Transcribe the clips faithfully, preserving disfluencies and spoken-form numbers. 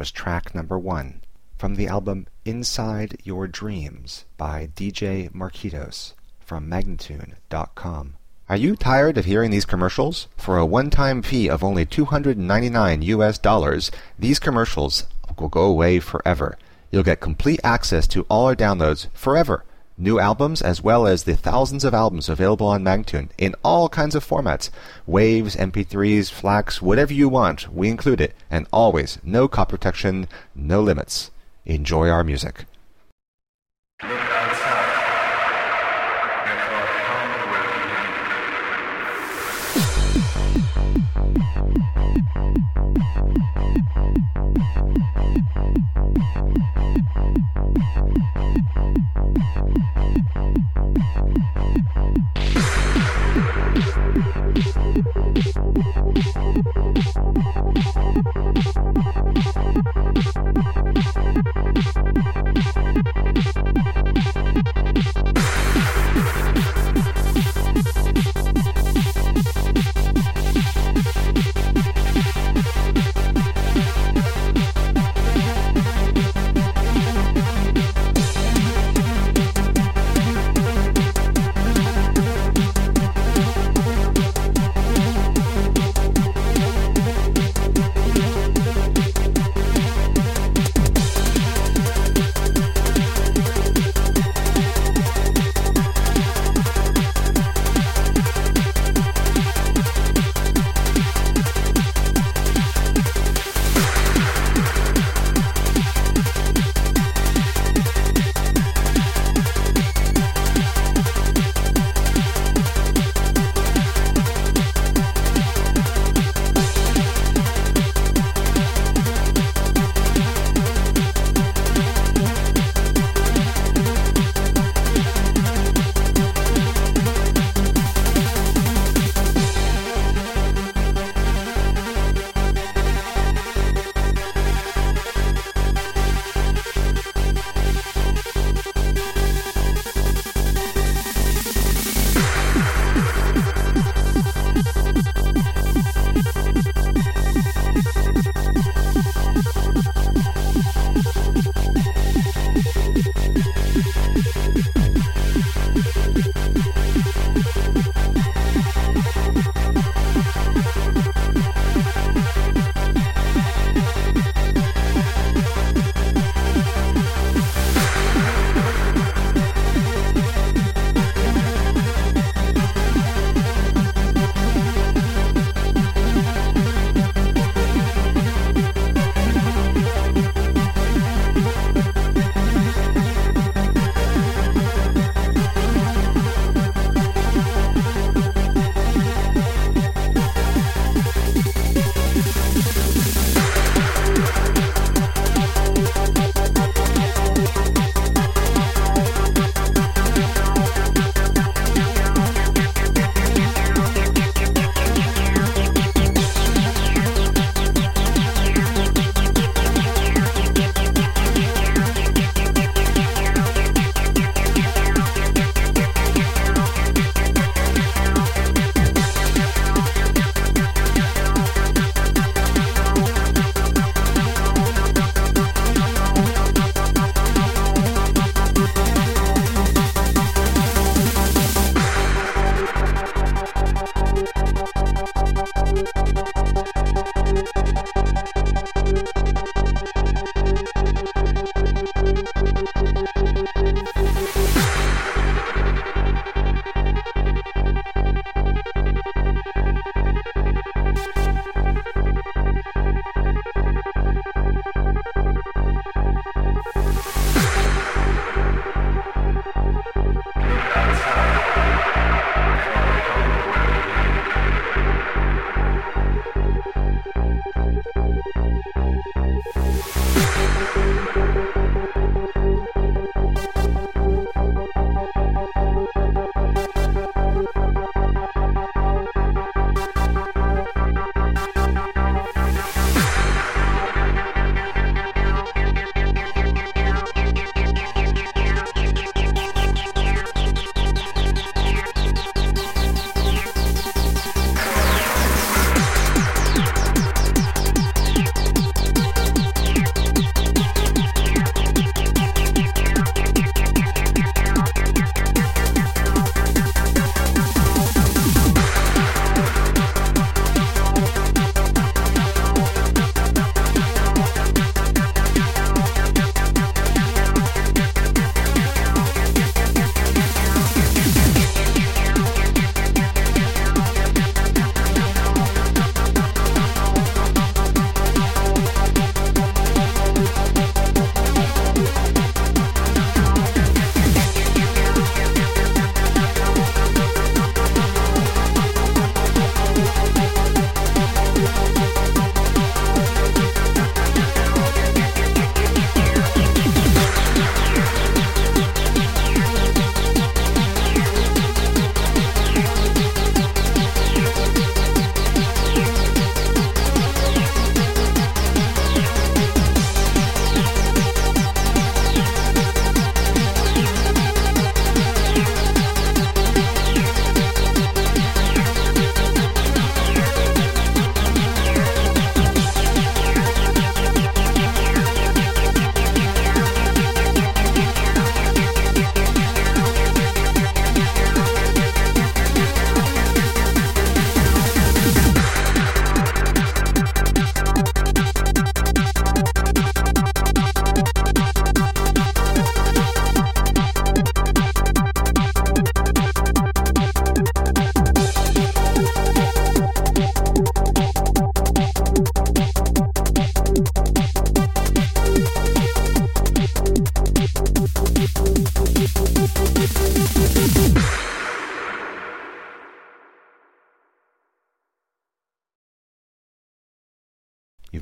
here's track number one from the album Inside Your Dreams by D J Marquitos from Magnatune dot com. Are you tired of hearing these commercials? For a one-time fee of only two hundred ninety-nine U S dollars, these commercials will go away forever. You'll get complete access to all our downloads forever. New albums as well as the thousands of albums available on Magnatune in all kinds of formats. Waves, M P threes, FLACs, whatever you want, we include it. And always, no copy protection, no limits. Enjoy our music. Look outside. There's our home will be.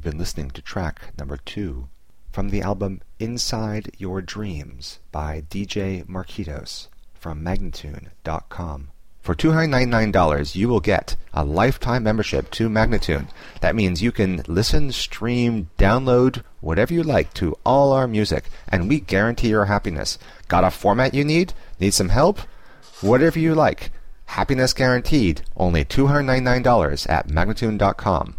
been listening to track number two from the album Inside Your Dreams by D J Marquitos from Magnatune dot com. For two hundred ninety-nine dollars, you will get a lifetime membership to Magnatune. That means you can listen, stream, download, whatever you like to all our music, and we guarantee your happiness. Got a format you need? Need some help? Whatever you like. Happiness guaranteed. Only two hundred ninety-nine dollars at Magnatune dot com.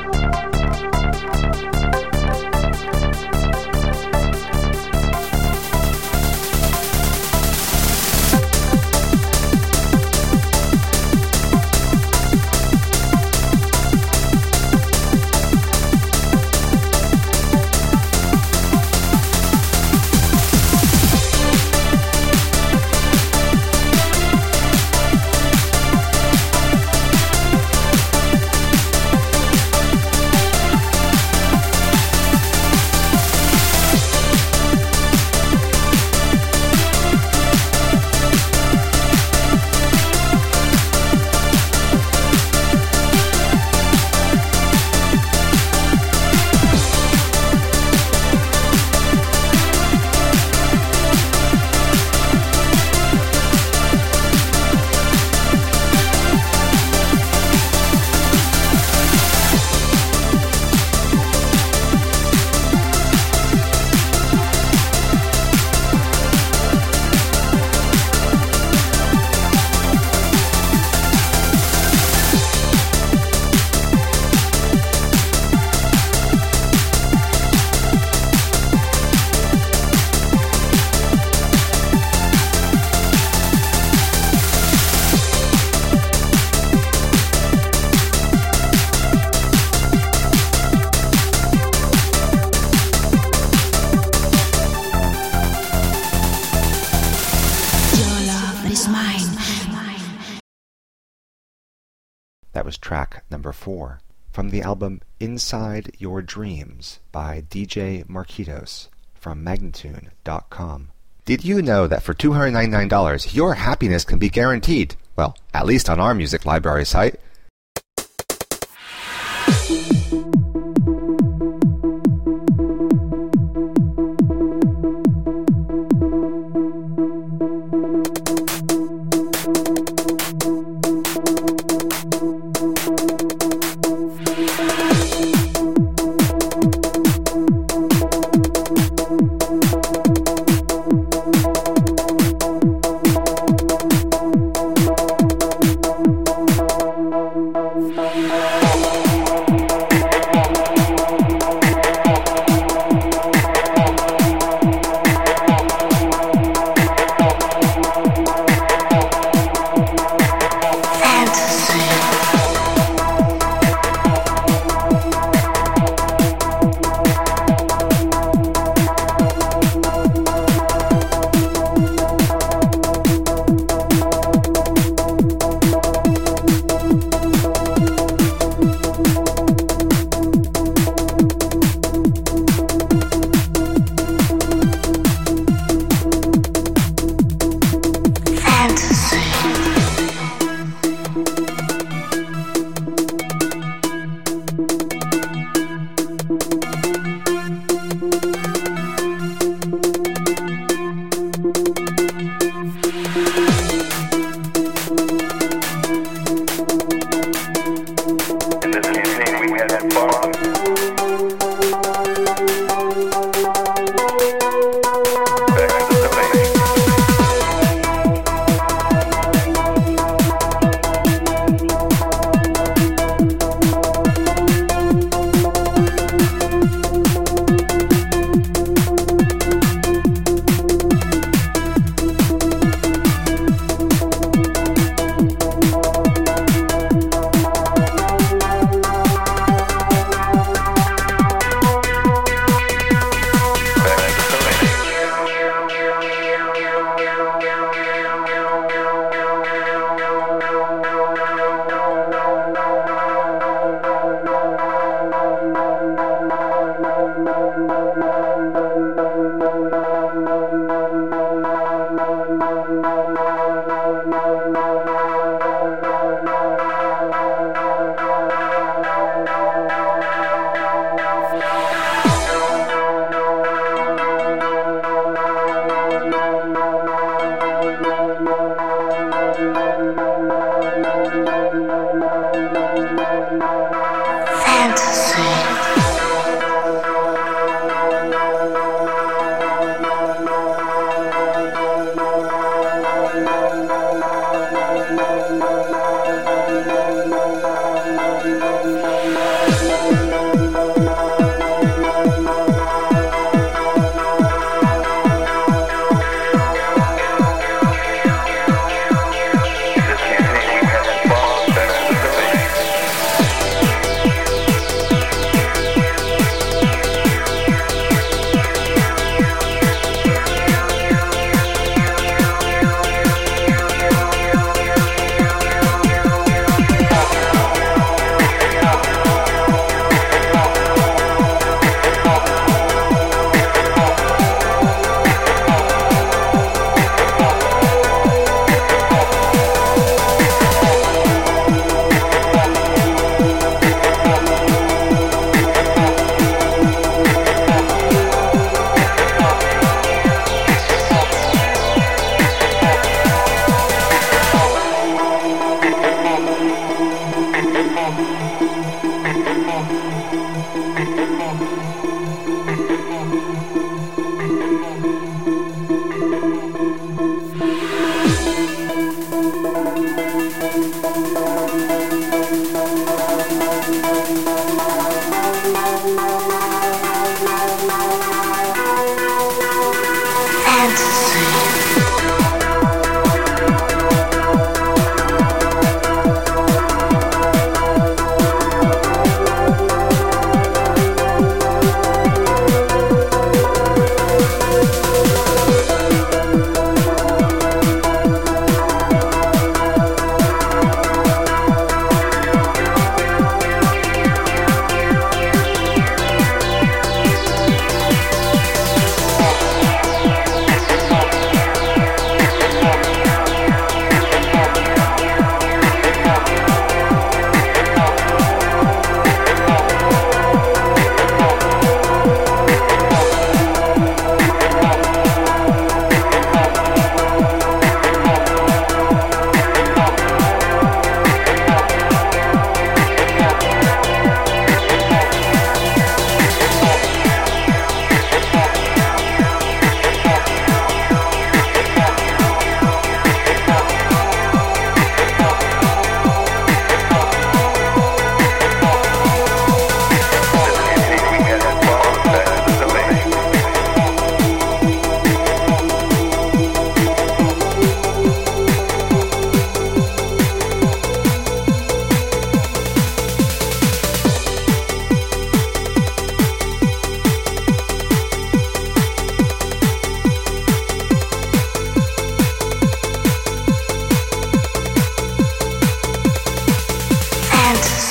That was track number four. From the album Inside Your Dreams by D J Marquitos from Magnatune dot com. Did you know that for two hundred ninety-nine dollars your happiness can be guaranteed? Well, at least on our music library site.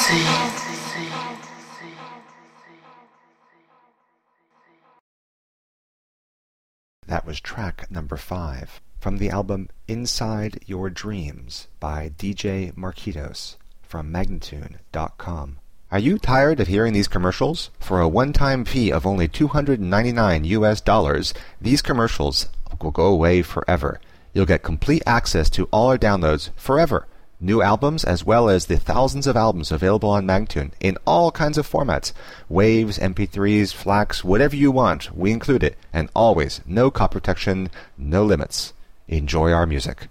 That was track number five from the album Inside Your Dreams by D J Marquitos from Magnatune dot com. Are you tired of hearing these commercials? For a one-time fee of only two hundred ninety-nine U S dollars, these commercials will go away forever. You'll get complete access to all our downloads forever. New albums as well as the thousands of albums available on Magnatune in all kinds of formats. Waves, M P threes, FLACs, whatever you want, we include it. And always, no copy protection, no limits. Enjoy our music.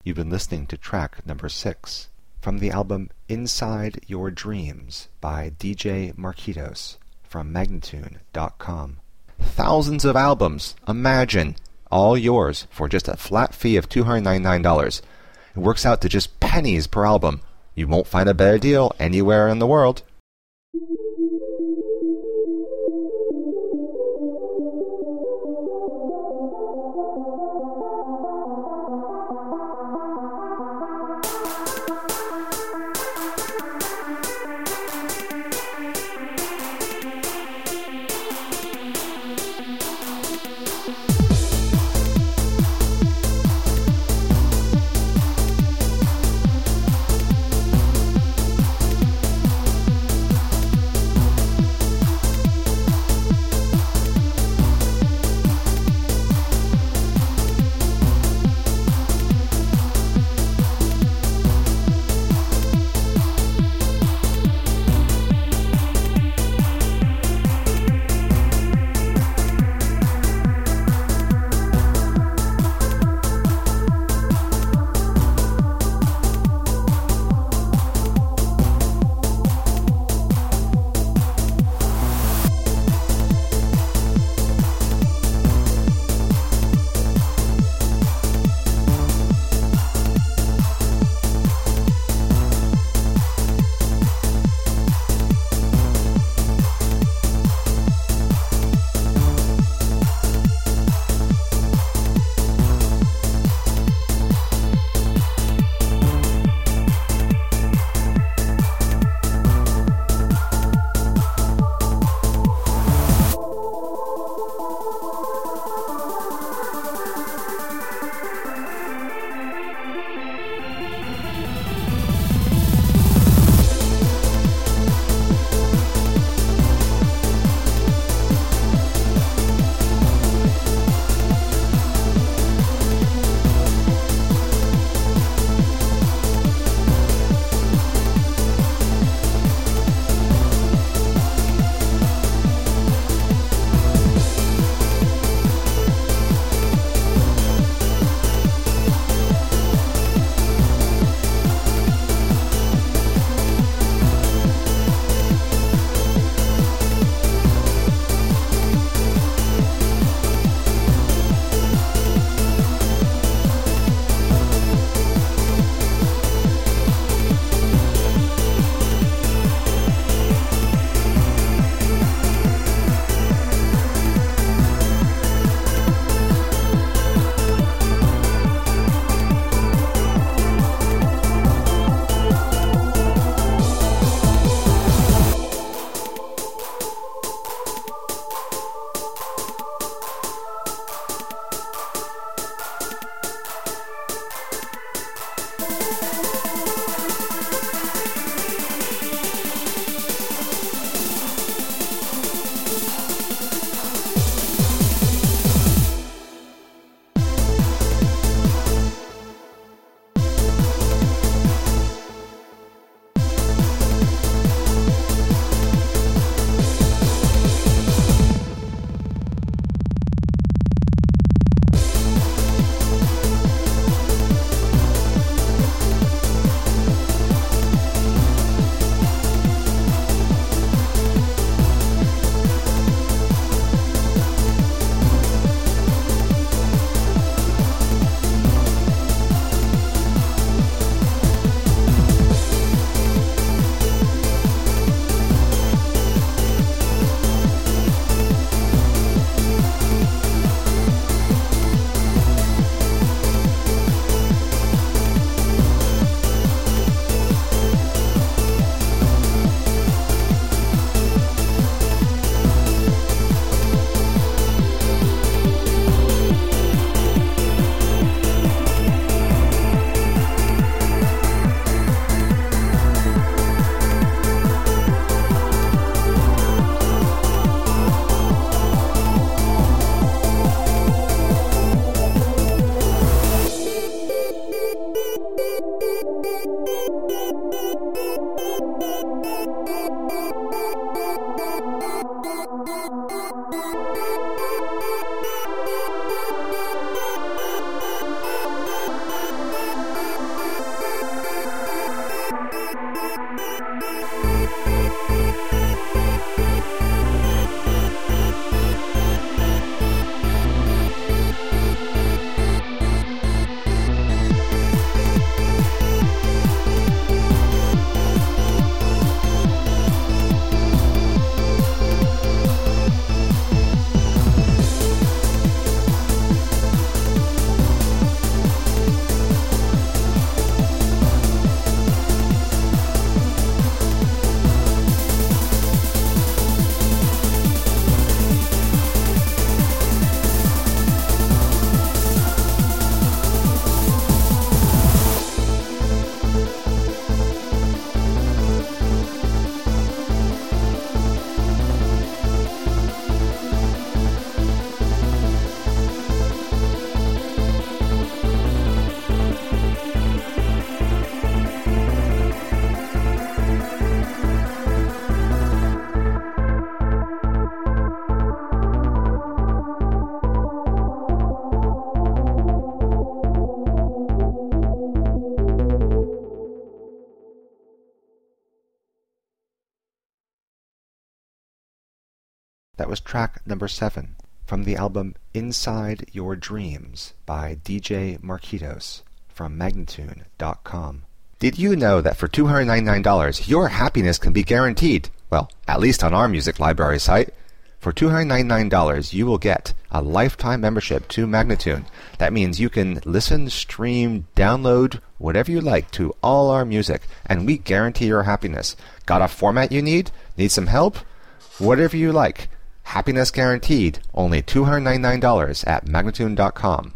You've been listening to track number six from the album Inside Your Dreams by D J Marquitos from Magnatune dot com. Thousands of albums, imagine, all yours for just a flat fee of two hundred ninety-nine dollars. It works out to just pennies per album. You won't find a better deal anywhere in the world. That was track number seven from the album Inside Your Dreams by D J Marquitos from Magnatune dot com. Did you know that for two hundred ninety-nine dollars your happiness can be guaranteed? Well, at least on our music library site. For two hundred ninety-nine dollars you will get a lifetime membership to Magnatune. That means you can listen, stream, download, whatever you like to all our music, and we guarantee your happiness. Got a format you need? Need some help? Whatever you like. Happiness guaranteed. Only two hundred ninety-nine dollars at Magnatune dot com.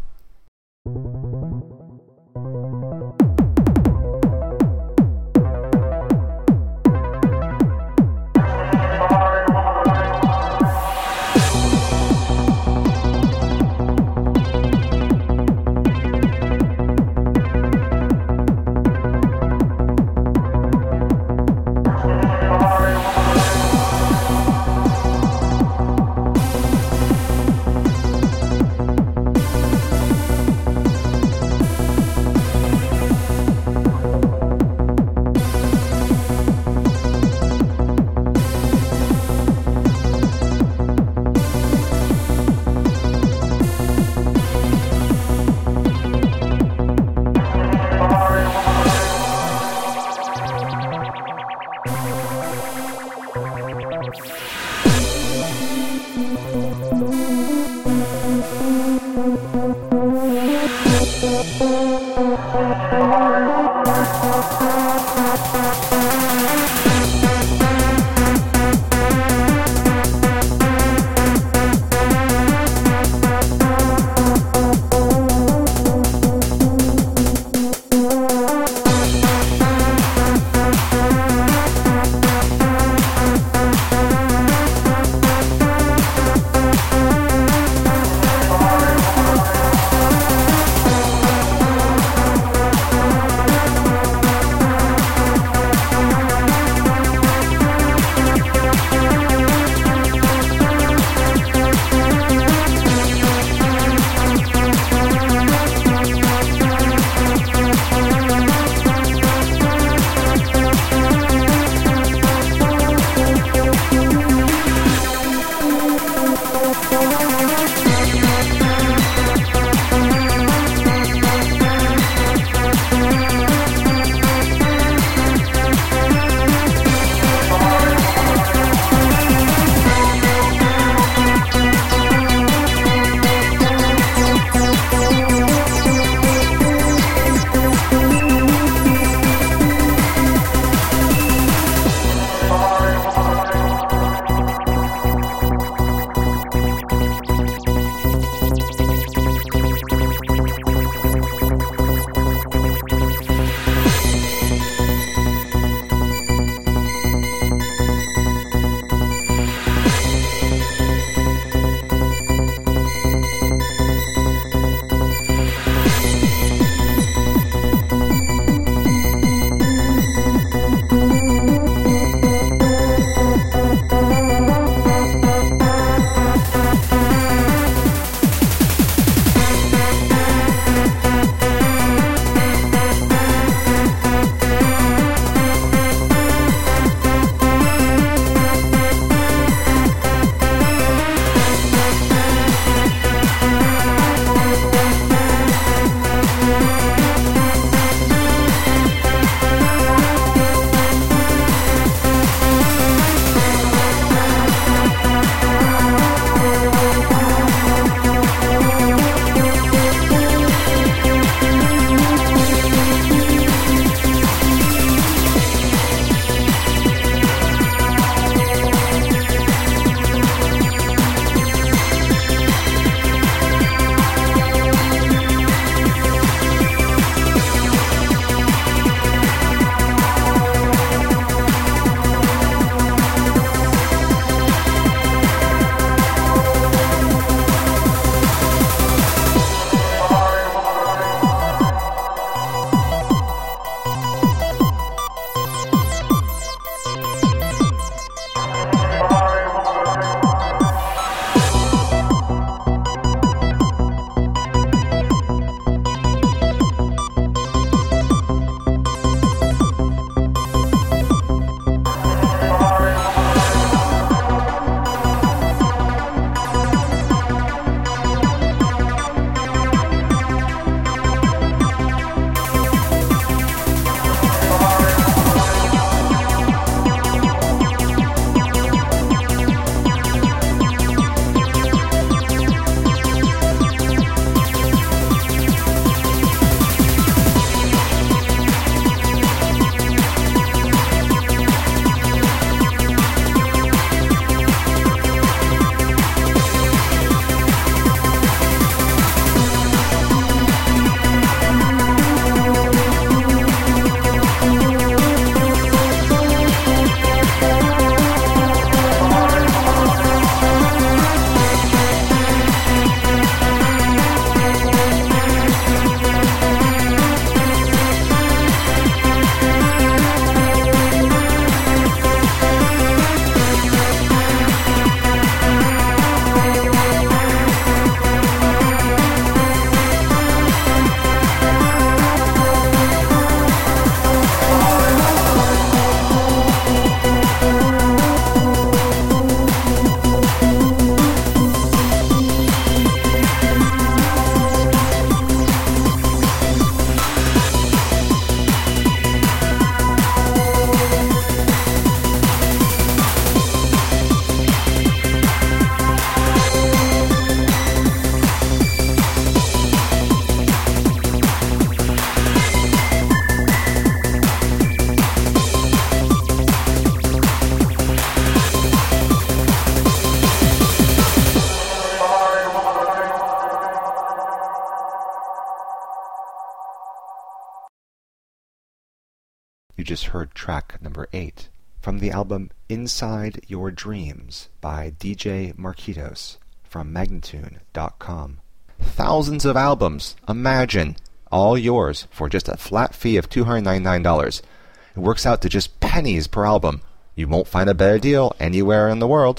You just heard track number eight from the album Inside Your Dreams by D J Marquitos from Magnatune dot com. Thousands of albums, imagine, all yours for just a flat fee of two hundred ninety-nine dollars. It works out to just pennies per album. You won't find a better deal anywhere in the world.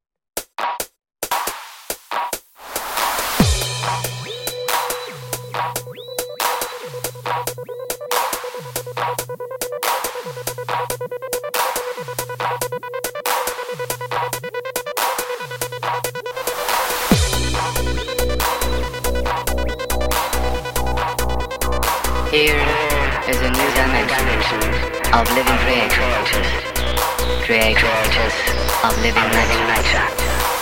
Here is a new dimension of living creators, creators of living nature.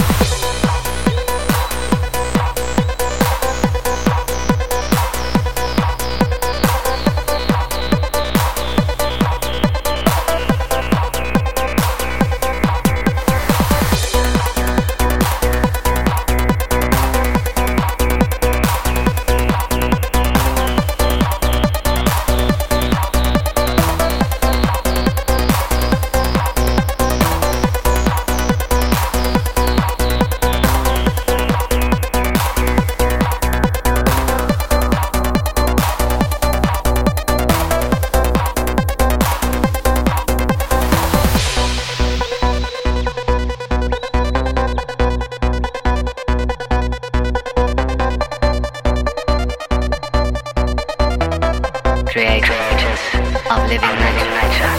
Creators of living nature.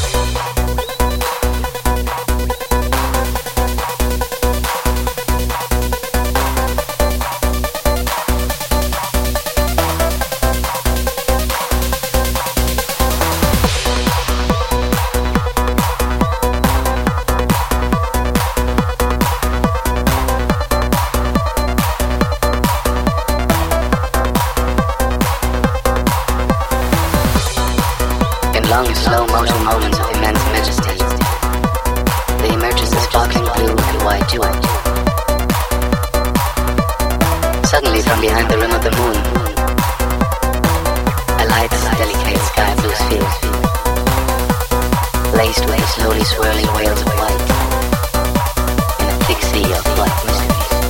Long, slow motion moments of immense majesty, there emerges a sparkling blue and white jewel. Suddenly, from behind the rim of the moon, a light, delicate sky blue sphere, laced with the slowly swirling waves of light, in a thick sea of black mysteries.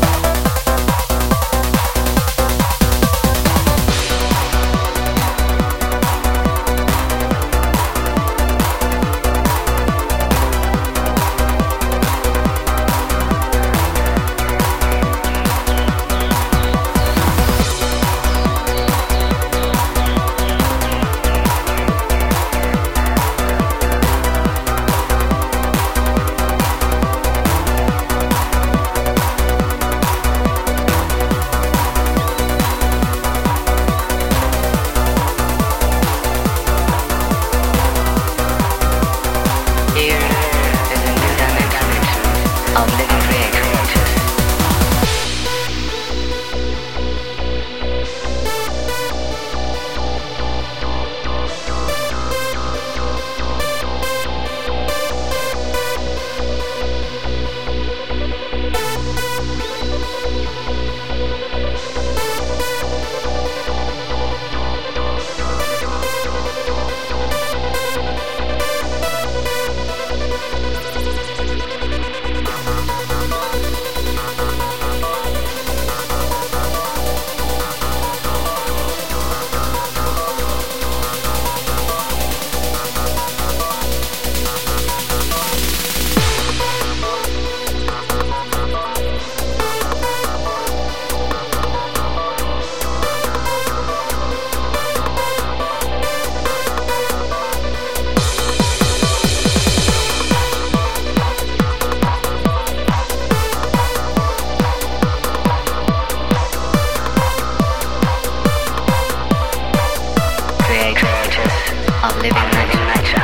Of living nature.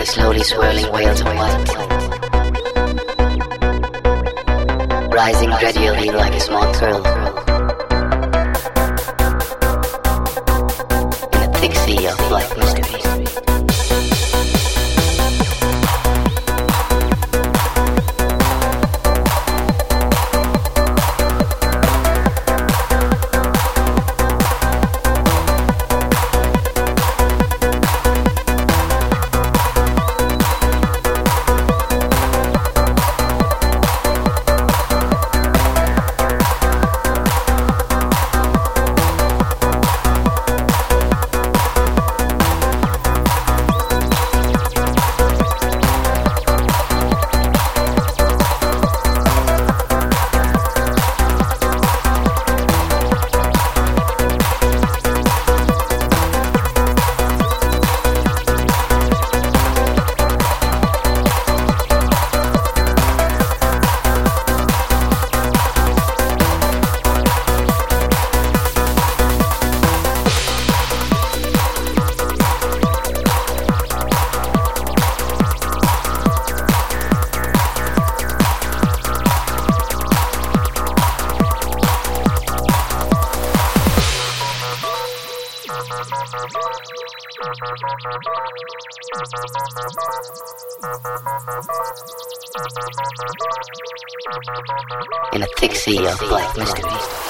the slowly swirling whales of white, rising gradually like a small curl in a thick sea of black mystery. In a thick sea of black mystery.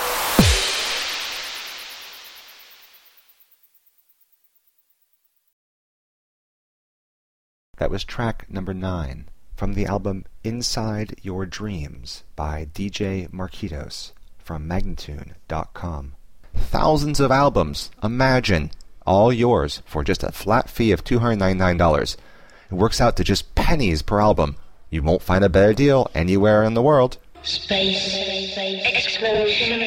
That was track number nine from the album Inside Your Dreams by D J Marquitos from Magnatune dot com. Thousands of albums, imagine, all yours for just a flat fee of two hundred ninety-nine dollars. It works out to just pennies per album. You won't find a better deal anywhere in the world. Space explosion.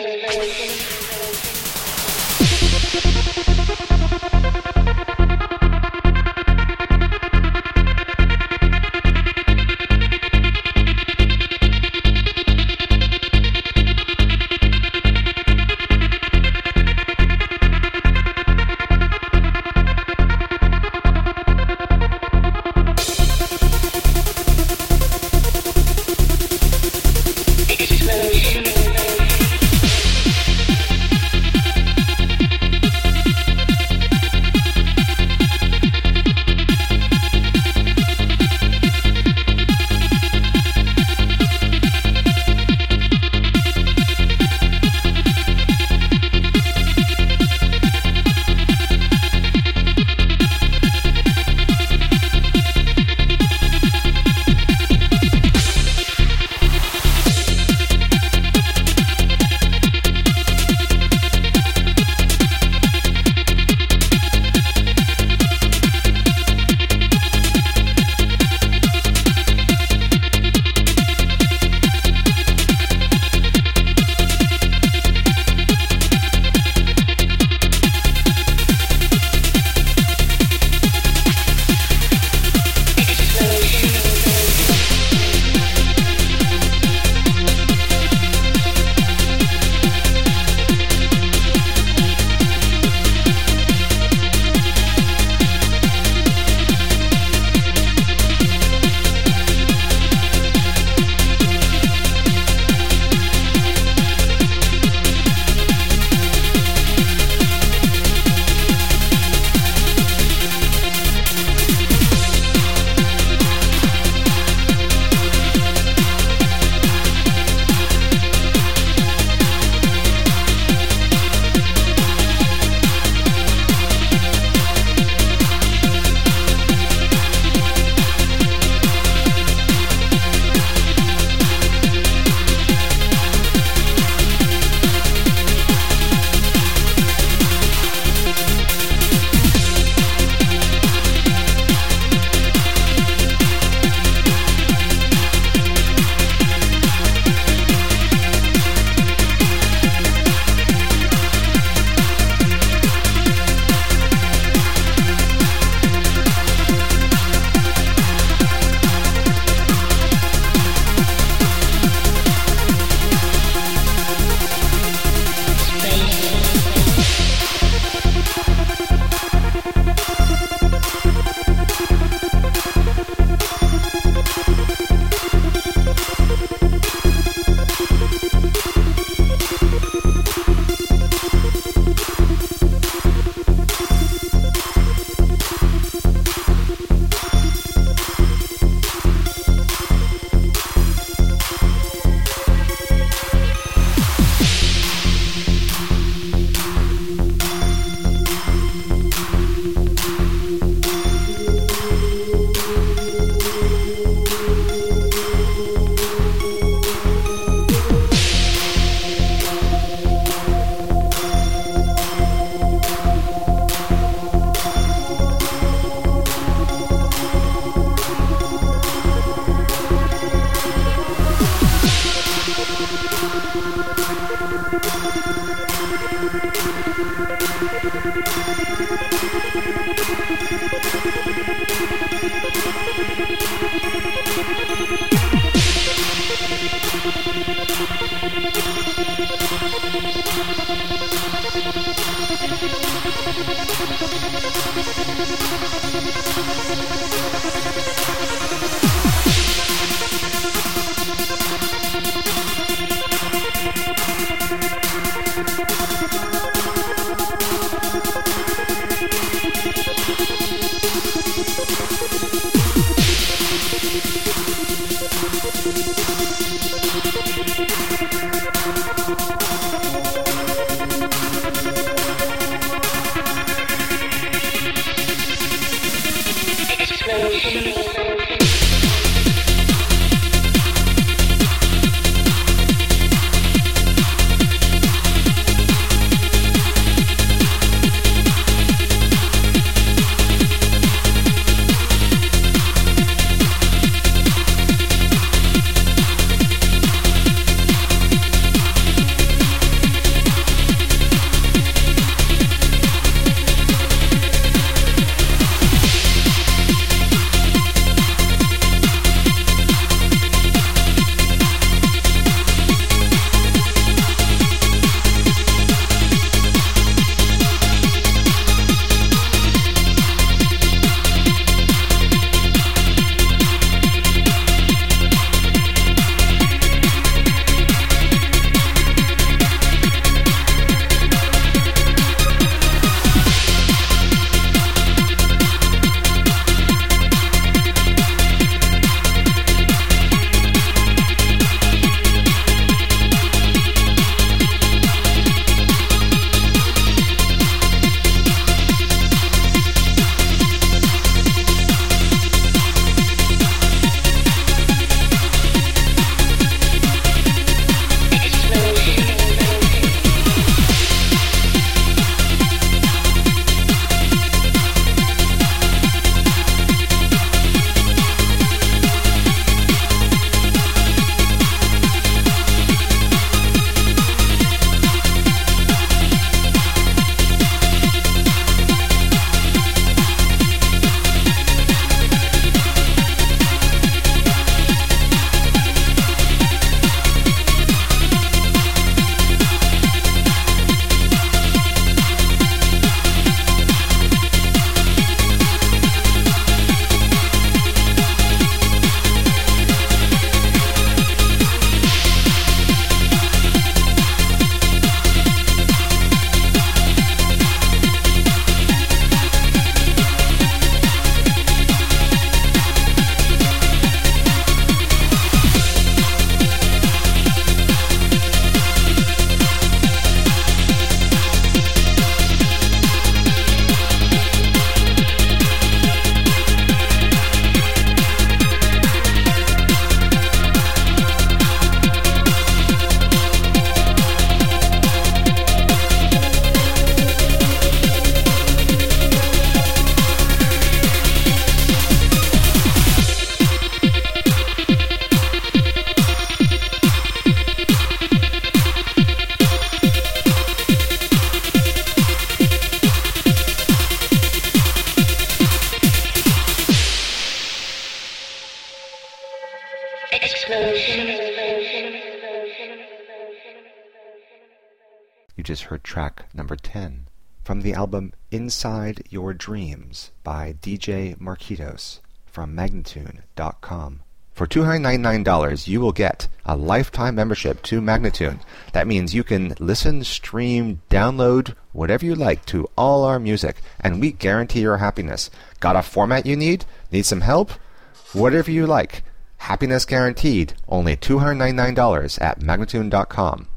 You just heard track number ten from the album Inside Your Dreams by D J Marquitos from Magnatune dot com. For two hundred ninety-nine dollars, you will get a lifetime membership to Magnatune. That means you can listen, stream, download, whatever you like to all our music, and we guarantee your happiness. Got a format you need? Need some help? Whatever you like. Happiness guaranteed. Only two hundred ninety-nine dollars at Magnatune dot com.